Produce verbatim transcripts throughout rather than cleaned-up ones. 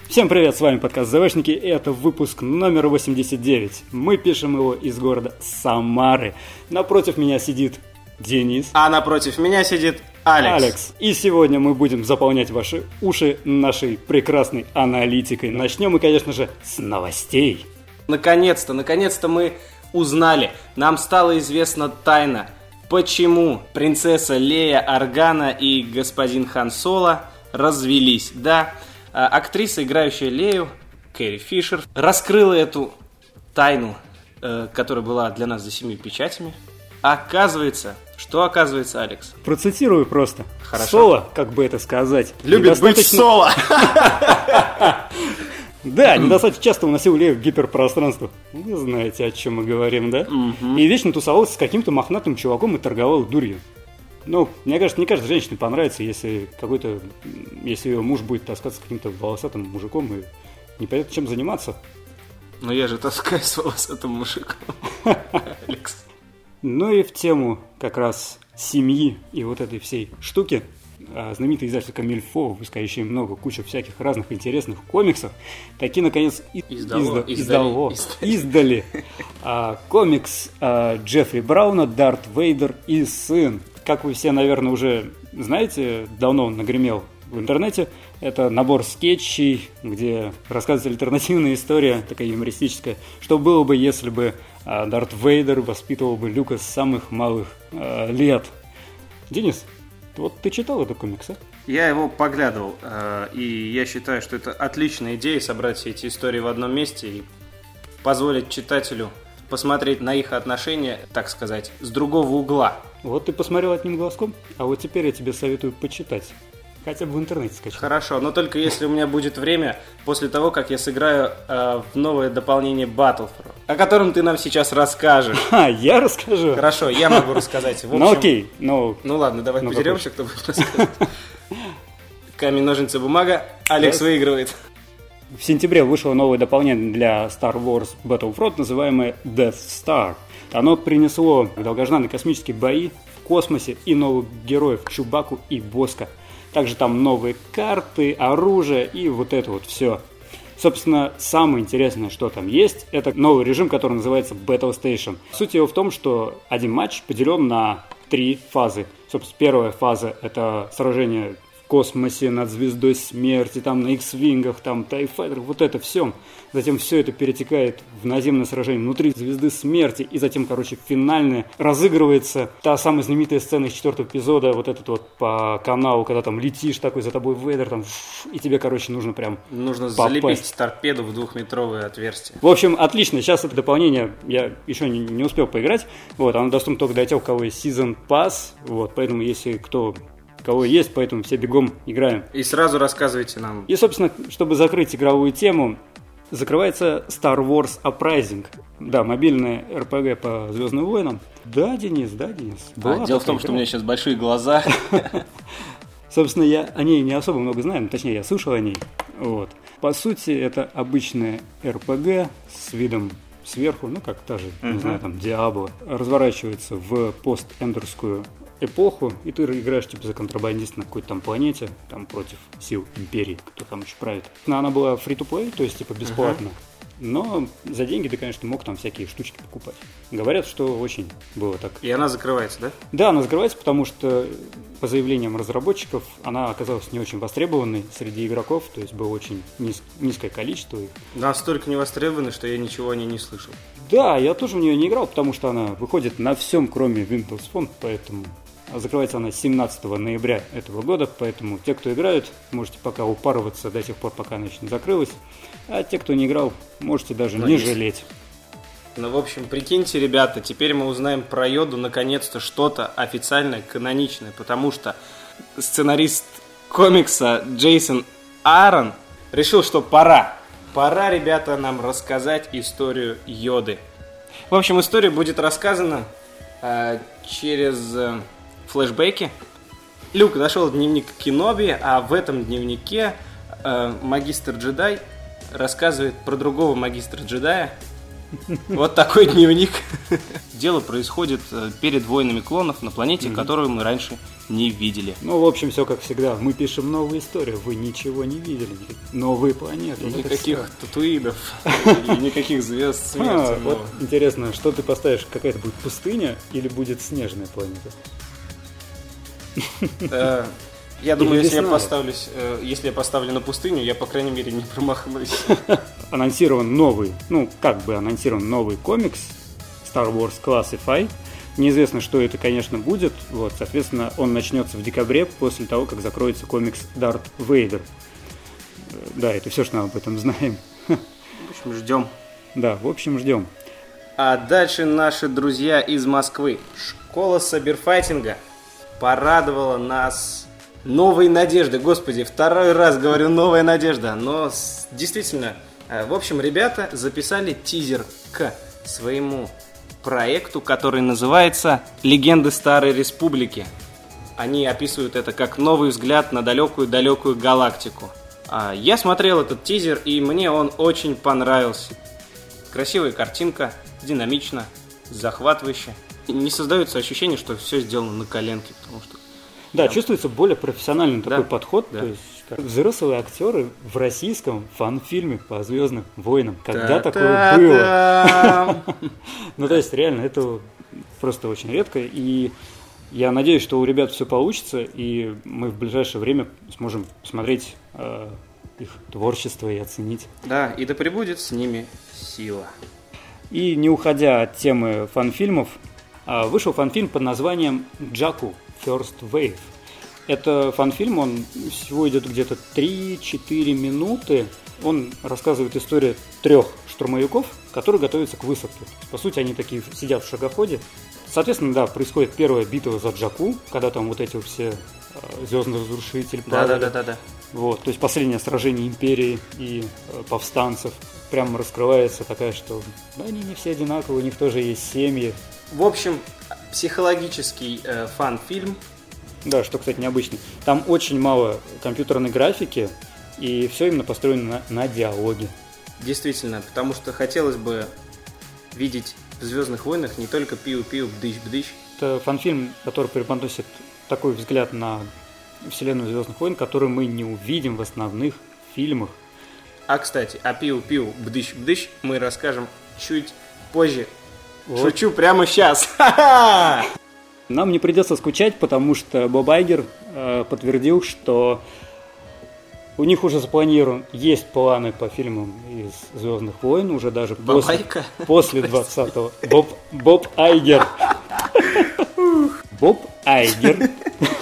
Всем привет, с вами подкаст ЗВшники, и это выпуск номер восемьдесят девять. Мы пишем его из города Самары. Напротив меня сидит Денис. А напротив меня сидит Алекс. Алекс. И сегодня мы будем заполнять ваши уши нашей прекрасной аналитикой. Начнем мы, конечно же, с новостей. Наконец-то, наконец-то мы узнали, нам стала известна тайна, почему принцесса Лея Органа и господин Хан Соло развелись. Да, актриса, играющая Лею, Кэрри Фишер, раскрыла эту тайну, которая была для нас за семью печатями. Оказывается, что оказывается, Алекс? Процитирую просто. Хорошо. Соло, как бы это сказать, любит недостаточно... быть соло. Да, недостаточно часто уносил Лею в гиперпространство. Вы знаете, о чем мы говорим, да? И вечно тусовался с каким-то мохнатым чуваком и торговал дурью. Ну, мне кажется, не каждой женщине понравится, если какой-то, если ее муж будет таскаться с каким-то волосатым мужиком и не пойдет чем заниматься. Но я же таскаюсь с волосатым мужиком, Алекс. Ну и в тему как раз семьи и вот этой всей штуки знаменитое издательство Камильфо, выпускающее много, кучу всяких разных интересных комиксов, таки наконец и, издало, изда, издало, издали, издали а, комикс а, Джеффри Брауна «Дарт Вейдер и сын». Как вы все, наверное, уже знаете, давно он нагремел в интернете. Это набор скетчей, где рассказывается альтернативная история, такая юмористическая. Что было бы, если бы а, Дарт Вейдер воспитывал бы Люка с самых малых а, лет? Денис, вот ты читал этот комикс, а? Я его поглядывал, и я считаю, что это отличная идея собрать все эти истории в одном месте и позволить читателю посмотреть на их отношения, так сказать, с другого угла. Вот ты посмотрел одним глазком, а вот теперь я тебе советую почитать. Хотя бы в интернете скачать. Хорошо, но только если у меня будет время после того, как я сыграю э, в новое дополнение Battlefront, о котором ты нам сейчас расскажешь. А, я расскажу? Хорошо, я могу рассказать. В общем, ну окей, ну... Ну ладно, давай ну, подеремся, кто будет рассказывать. Камень, ножницы, бумага. Алекс выигрывает. В сентябре вышло новое дополнение для Star Wars Battlefront, называемое Death Star. Оно принесло долгожданные космические бои в космосе и новых героев Чубаку и Боска. Также там новые карты, оружие и вот это вот все. Собственно, самое интересное, что там есть, это новый режим, который называется Battle Station. Суть его в том, что один матч поделен на три фазы. Собственно, первая фаза – это сражение в космосе над звездой смерти, там на X-вингах, там Тайфайтерах, вот это все. Затем все это перетекает в наземное сражение внутри звезды смерти, и затем, короче, финальное разыгрывается та самая знаменитая сцена из четвертого эпизода, вот этот вот по каналу, когда там летишь такой, за тобой Вейдер, там, и тебе, короче, нужно прям Нужно попасть. Залепить торпеду в двухметровое отверстие. В общем, отлично, сейчас это дополнение я еще не, не успел поиграть, вот, оно доступно только для тех, у кого есть Season Pass, вот, поэтому если кто... кого есть, поэтому все бегом играем. И сразу рассказывайте нам. И, собственно, чтобы закрыть игровую тему, закрывается Star Wars Uprising. Да, мобильная эр пи джи по Звездным войнам. Да, Денис, да, Денис. А, дело в том, игра. Что у меня сейчас большие глаза. Собственно, я о ней не особо много знаю, точнее, я слышал о ней. Вот. По сути, это обычная эр пи джи с видом сверху, ну, как та же, uh-huh. не знаю, там, Диабло. Разворачивается в пост-эндерскую эпоху, и ты играешь типа за контрабандиста на какой-то там планете, там против сил империи, кто там еще правит. Но она была free-to-play, то есть типа бесплатно. Uh-huh. Но за деньги ты, конечно, мог там всякие штучки покупать. Говорят, что очень было так. И она закрывается, да? Да, она закрывается, потому что по заявлениям разработчиков она оказалась не очень востребованной среди игроков, то есть было очень низ... низкое количество. Настолько не востребованной, что я ничего о ней не слышал. Да, я тоже в нее не играл, потому что она выходит на всем, кроме Windows Phone, поэтому... Закрывается она семнадцатого ноября этого года, поэтому те, кто играют, можете пока упарываться до тех пор, пока она еще не закрылась. А те, кто не играл, можете даже Но не есть. жалеть. Ну, в общем, прикиньте, ребята, теперь мы узнаем про Йоду наконец-то что-то официальное, каноничное, потому что сценарист комикса Джейсон Аарон решил, что пора. Пора, ребята, нам рассказать историю Йоды. В общем, история будет рассказана э, через... Э, флешбеки. Люк нашел дневник Кеноби, а в этом дневнике э, магистр джедай рассказывает про другого магистра джедая, Вот такой дневник. Дело происходит перед войнами клонов на планете, которую мы раньше не видели. Ну, в общем, все как всегда. Мы пишем новую историю, вы ничего не видели. Новые планеты. Никаких татуидов и никаких звезд смерти. А, вот интересно, что ты поставишь? Какая-то будет пустыня или будет снежная планета? Я думаю, если я, поставлюсь, э, если я поставлю на пустыню, я, по крайней мере, не промахнусь. Анонсирован новый, ну, как бы анонсирован новый комикс Star Wars Classified. Неизвестно, что это, конечно, будет. Вот, соответственно, он начнется в декабре, после того, как закроется комикс Дарт Вейдер. Да, это все, что мы об этом знаем. В общем, ждем. Да, в общем, ждем. А дальше наши друзья из Москвы. Школа саберфайтинга порадовала нас... Новой надежды, господи, второй раз говорю новая надежда, но с, действительно, в общем, ребята записали тизер к своему проекту, который называется «Легенды Старой Республики». Они описывают это как новый взгляд на далекую-далекую галактику. А я смотрел этот тизер, и мне он очень понравился. Красивая картинка, динамично, захватывающе. Не создается ощущение, что все сделано на коленке, потому что Да, там чувствуется более профессиональный такой да, подход. Да. То есть как взрослые актеры в российском фан-фильме по «Звездным войнам». Когда такое было? Ну, то есть, реально, это просто очень редко. И я надеюсь, что у ребят все получится, и мы в ближайшее время сможем посмотреть их творчество и оценить. Да, и да пребудет с ними сила. И не уходя от темы фан-фильмов, вышел фан-фильм под названием «Джаку. First Wave». Это фан-фильм, он всего идет где-то три-четыре минуты. Он рассказывает историю трех штурмовиков, которые готовятся к высадке. По сути, они такие сидят в шагоходе. Соответственно, да, происходит первая битва за Джаку, когда там вот эти вот все э, звездные разрушители падали. Да, да, да, да. Вот, то есть последнее сражение империи и э, повстанцев. Прямо раскрывается такая, что да, они не все одинаковые, у них тоже есть семьи. В общем, психологический э, фан-фильм. Да, что, кстати, необычно. Там очень мало компьютерной графики, и все именно построено на, на диалоге. Действительно, потому что хотелось бы видеть в «Звездных войнах» не только пиу-пиу, бдыщ-бдыщ. Это фан-фильм, который преподносит такой взгляд на вселенную «Звездных войн», который мы не увидим в основных фильмах. А, кстати, о пиу-пиу, бдыщ-бдыщ мы расскажем чуть позже. Вот. Шучу прямо сейчас. Нам не придется скучать, потому что Боб Айгер э, подтвердил, что у них уже запланирован, есть планы по фильмам из «Звездных войн», уже даже после, после двадцатого. Боб, Боб Айгер. Боб Айгер.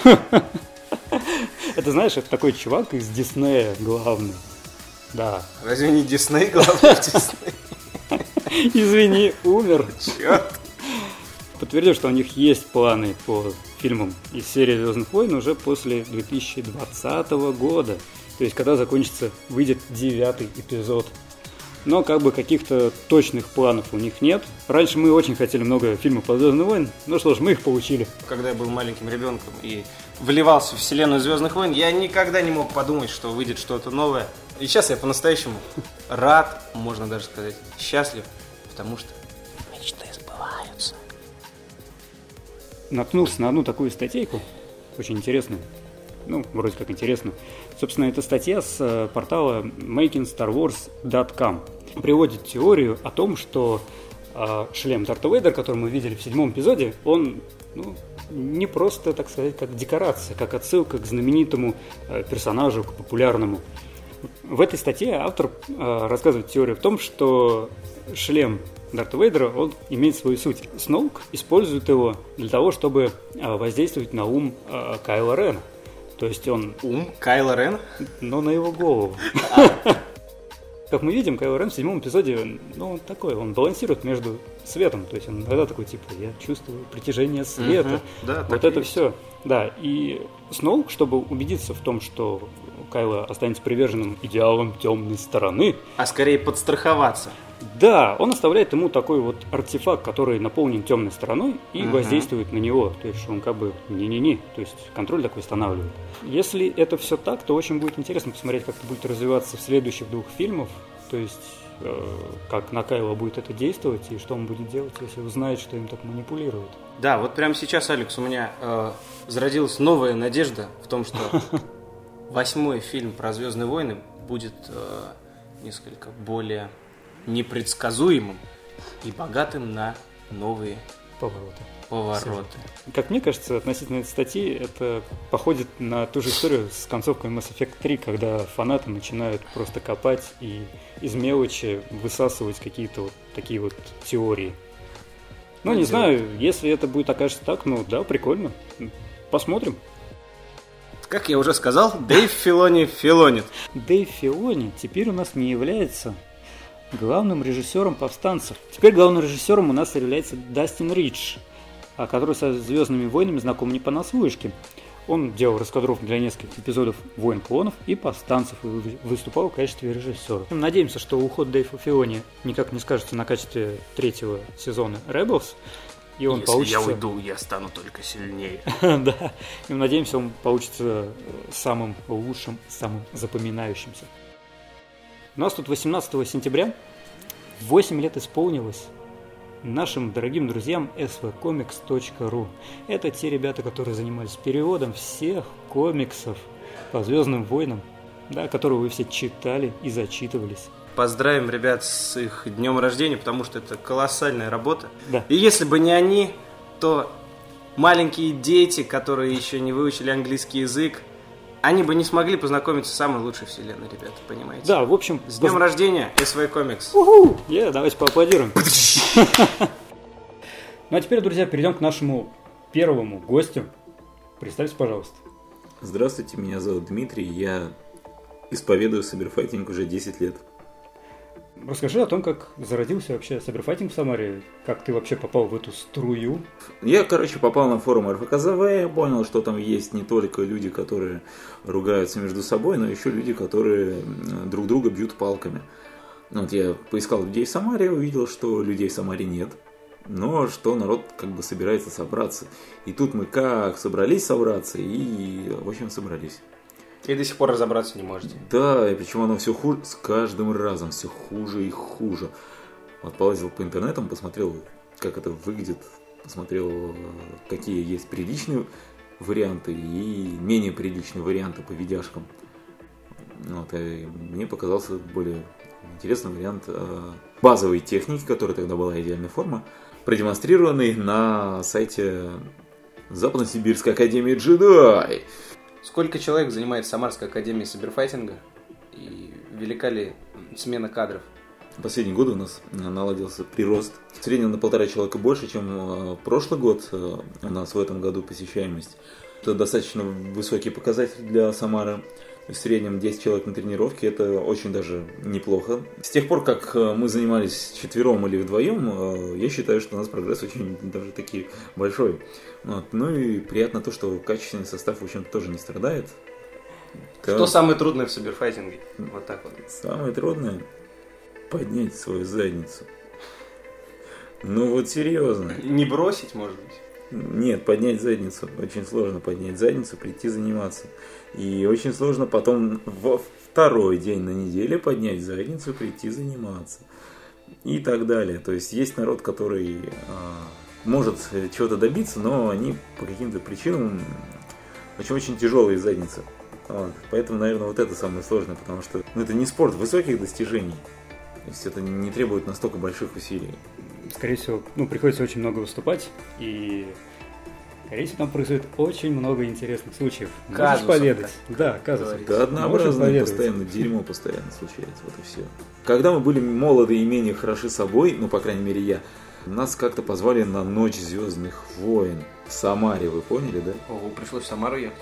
Это, знаешь, это такой чувак из Диснея главный. Да. Разве не Дисней главный в Дисней? Извини, умер. Черт. Подтвердил, что у них есть планы по фильмам из серии «Звездных войн» уже после две тысячи двадцатого года. То есть, когда закончится, выйдет девятый эпизод. Но как бы каких-то точных планов у них нет. Раньше мы очень хотели много фильмов по «Звездным войнам», ну что ж, мы их получили. Когда я был маленьким ребенком и вливался в вселенную «Звездных войн», я никогда не мог подумать, что выйдет что-то новое. И сейчас я по-настоящему рад, можно даже сказать, счастлив, потому что мечты сбываются. Наткнулся на одну такую статейку, очень интересную, ну, вроде как интересную. Собственно, это статья с портала making star wars dot com. Приводит теорию о том, что э, шлем Дарта Вейдера, который мы видели в седьмом эпизоде, он ну, не просто, так сказать, как декорация, как отсылка к знаменитому э, персонажу, к популярному. В этой статье автор э, рассказывает теорию в том, что шлем Дарта Вейдера, он имеет свою суть. Сноук использует его для того, чтобы э, воздействовать на ум э, Кайла Рена. То есть он... Ум Кайла Рена? Но на его голову. Как мы видим, Кайло Рен в седьмом эпизоде, ну, он такой, он балансирует между светом. То есть он иногда такой, типа, я чувствую притяжение света. Вот это все. Да, и Сноук, чтобы убедиться в том, что Кайло останется приверженным идеалам темной стороны. А скорее подстраховаться. Да, он оставляет ему такой вот артефакт, который наполнен темной стороной и uh-huh. воздействует на него. То есть он как бы не-не-не, то есть контроль такой устанавливает. Если это все так, то очень будет интересно посмотреть, как это будет развиваться в следующих двух фильмах. То есть, э, как на Кайла будет это действовать, и что он будет делать, если узнает, что им так манипулируют. Да, вот прямо сейчас, Алекс, у меня э, зародилась новая надежда в том, что восьмой фильм про «Звездные войны» будет э, несколько более непредсказуемым и богатым на новые Повороты. повороты. Как мне кажется, относительно этой статьи, это походит на ту же историю с концовкой Mass Effect три, когда фанаты начинают просто копать и из мелочи высасывать какие-то вот такие вот теории. Ну, не знаю, если это будет окажется так, ну да, прикольно. Посмотрим. Как я уже сказал, Дэйв Филони филонит. Дэйв Филони теперь у нас не является главным режиссером «Повстанцев». Теперь главным режиссером у нас является Дастин Ридж, который со «Звездными войнами» знаком не понаслышке. Он делал раскадровку для нескольких эпизодов «Войн клонов» и «Повстанцев» и выступал в качестве режиссера. Надеемся, что уход Дэйва Филони никак не скажется на качестве третьего сезона «Ребелс». И он Если получится... я уйду, я стану только сильнее. Да, и надеемся, он получится самым лучшим, самым запоминающимся. У нас тут восемнадцатого сентября восемь лет исполнилось нашим дорогим друзьям эс ви комикс точка ру. Это те ребята, которые занимались переводом всех комиксов по «Звездным войнам», да, которые вы все читали и зачитывались. Поздравим ребят с их днем рождения, потому что это колоссальная работа. Да. И если бы не они, то маленькие дети, которые еще не выучили английский язык, они бы не смогли познакомиться с самой лучшей вселенной, ребята, понимаете? Да, в общем... С днем поз... рождения, эс ви комикс. Уху! Yeah, давайте поаплодируем. Ну а теперь, друзья, перейдем к нашему первому гостю. Представьте, пожалуйста. Здравствуйте, меня зовут Дмитрий, я исповедую сайберфайтинг уже десять лет. Расскажи о том, как зародился вообще сайберфайтинг в Самаре, как ты вообще попал в эту струю. Я, короче, попал на форум эр эф ка зэ вэ, я понял, что там есть не только люди, которые ругаются между собой, но еще люди, которые друг друга бьют палками. Вот я поискал людей в Самаре, увидел, что людей в Самаре нет, но что народ как бы собирается собраться. И тут мы как собрались собраться, и, в общем, собрались. И до сих пор разобраться не можете. Да, и причем оно все хуже, с каждым разом все хуже и хуже. Вот полазил по интернетам, посмотрел, как это выглядит, посмотрел, какие есть приличные варианты и менее приличные варианты по видяшкам. Вот, и мне показался более интересный вариант э, базовой техники, которая тогда была идеальная форма, продемонстрированный на сайте Западно-Сибирской академии джедай. Сколько человек занимает Самарская академия сайберфайтинга? И велика ли смена кадров? В последние годы у нас наладился прирост. В среднем на полтора человека больше, чем прошлый год. У нас в этом году посещаемость. Это достаточно высокий показатель для Самары. В среднем десять человек на тренировке, это очень даже неплохо. С тех пор, как мы занимались четвером или вдвоем, я считаю, что у нас прогресс очень даже таки большой. Вот. Ну и приятно то, что качественный состав, в общем-то, тоже не страдает. Что как... самое трудное в сайберфайтинге? Вот так вот. Самое трудное — поднять свою задницу. Ну вот серьезно. Не бросить, может быть? Нет, поднять задницу. Очень сложно поднять задницу, прийти заниматься. И очень сложно потом во второй день на неделе поднять задницу, прийти заниматься. И так далее. То есть есть народ, который а, может чего-то добиться, но они по каким-то причинам очень-очень тяжелые задницы. Вот. Поэтому, наверное, вот это самое сложное, потому что ну, это не спорт высоких достижений. То есть это не требует настолько больших усилий. Скорее всего, ну, приходится очень много выступать, и, скорее всего, там происходит очень много интересных случаев. Можешь поведать? Да, казусов. Да, однообразное постоянно, дерьмо постоянно случается, вот и все. Когда мы были молоды и менее хороши собой, ну, по крайней мере, я, нас как-то позвали на Ночь Звездных войн в Самаре, вы поняли, да? Ого, пришлось в Самару ехать.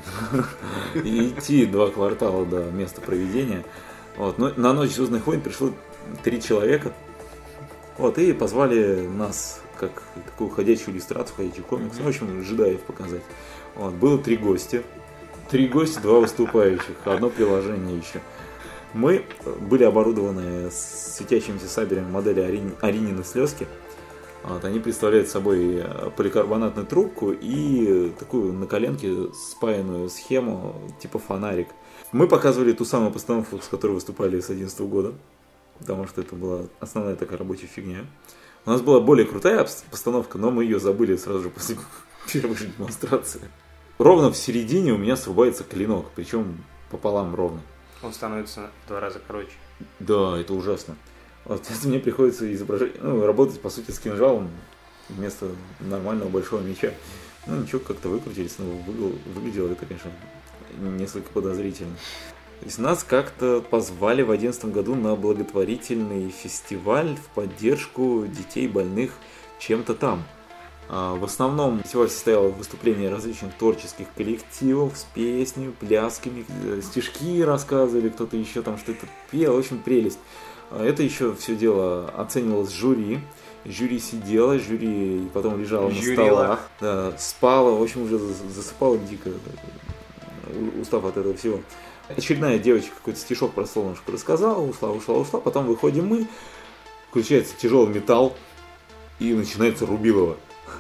И идти два квартала до места проведения. Вот, но на Ночь Звездных войн пришло три человека. Вот, и позвали нас, как такую ходячую иллюстрацию, ходячий комикс, ну, в общем, джедаев показать. Вот, было три гостя. Три гостя, два выступающих, одно приложение еще. Мы были оборудованы светящимися саберами модели Арин... Аринины слезки. Вот, они представляют собой поликарбонатную трубку и такую на коленке спаянную схему, типа фонарик. Мы показывали ту самую постановку, с которой выступали с одиннадцатого года. потому что это была основная такая рабочая фигня. У нас была более крутая постановка, но мы ее забыли сразу же после первой же демонстрации. Ровно в середине у меня срубается клинок, причем пополам ровно. Он становится в два раза короче. Да, это ужасно. Вот мне приходится изображать, ну, работать, по сути, с кинжалом вместо нормального большого меча. Ну, ничего, как-то выкрутились, но выглядело это, конечно, несколько подозрительно. То есть нас как-то позвали в две тысячи одиннадцатом году на благотворительный фестиваль в поддержку детей больных чем-то там. В основном фестиваль состоял из выступлений различных творческих коллективов с песнями, плясками, стишки рассказывали, кто-то еще там что-то пел, очень прелесть. Это еще все дело оценивалось жюри. Жюри сидело, жюри потом лежало на столах, да, спало, в общем, уже засыпало дико, устав от этого всего. Очередная девочка какой-то стишок про солнышко рассказала, ушла, ушла, ушла, потом выходим мы, включается тяжелый металл и начинается Рубилова.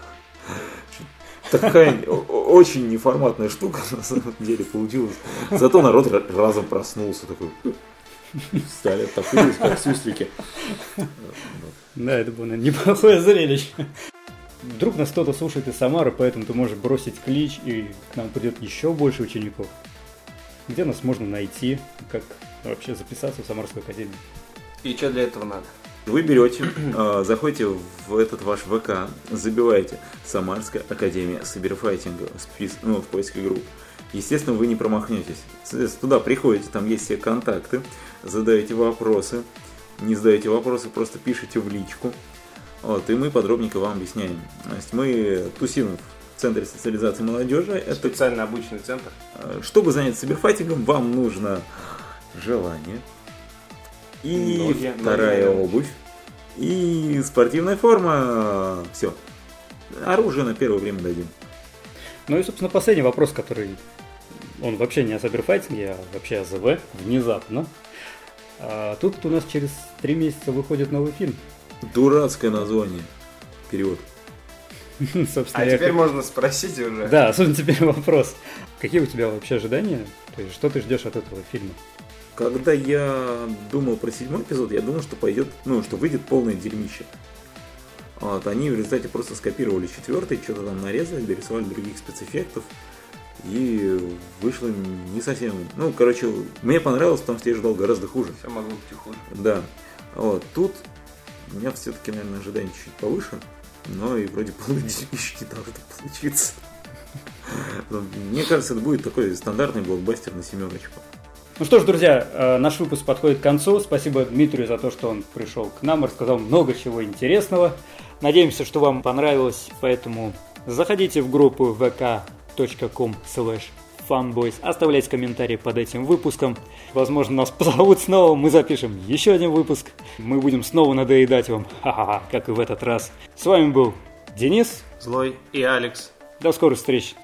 Такая очень неформатная штука на самом деле получилась. Зато народ разом проснулся такой. Стали оттопырились, как суслики. Да, это было неплохое зрелище. Вдруг нас кто-то слушает из Самары, поэтому ты можешь бросить клич, и к нам придет еще больше учеников. Где нас можно найти, как вообще записаться в Самарскую академию? И что для этого надо? Вы берете, заходите в этот ваш ВК, забиваете Самарская академия Саберфайтинга ну, в поиске групп. Естественно, вы не промахнетесь. Туда приходите, там есть все контакты, задаете вопросы, не задаете вопросы, просто пишите в личку. Вот, и мы подробненько вам объясняем. То есть мы тусим в Центре социализации молодежи. Это специально обученный центр. Чтобы заняться саберфайтингом, вам нужно желание. И ноги, вторая ноги. Обувь. И спортивная форма. Все. Оружие на первое время дадим. Ну и, собственно, последний вопрос, который... Он вообще не о саберфайтинге, а вообще о ЗВ. Внезапно. А тут у нас через три месяца выходит новый фильм. Дурацкое название. Перевод. А теперь можно спросить уже. Да, особенно теперь вопрос. Какие у тебя вообще ожидания? То есть, что ты ждешь от этого фильма? Когда я думал про седьмой эпизод, я думал, что пойдет, ну, что выйдет полное дерьмище. Вот, они в результате просто скопировали четвертый, что-то там нарезали, дорисовали других спецэффектов. И вышло не совсем... Ну, короче, мне понравилось, потому что я ждал гораздо хуже. Все могло быть и хуже. Да. Вот, тут у меня все-таки, наверное, ожидания чуть повыше. Но и вроде полный дерьмище не должно получиться. Мне кажется, это будет такой стандартный блокбастер на семерочку. Ну что ж, друзья, наш выпуск подходит к концу. Спасибо Дмитрию за то, что он пришел к нам и рассказал много чего интересного. Надеемся, что вам понравилось, поэтому заходите в группу вэ ка точка ком слэш фанбойс, оставляйте комментарии под этим выпуском. Возможно, нас позовут снова, мы запишем еще один выпуск. Мы будем снова надоедать вам, ха-ха-ха, как и в этот раз. С вами был Денис, Злой и Алекс. До скорых встреч.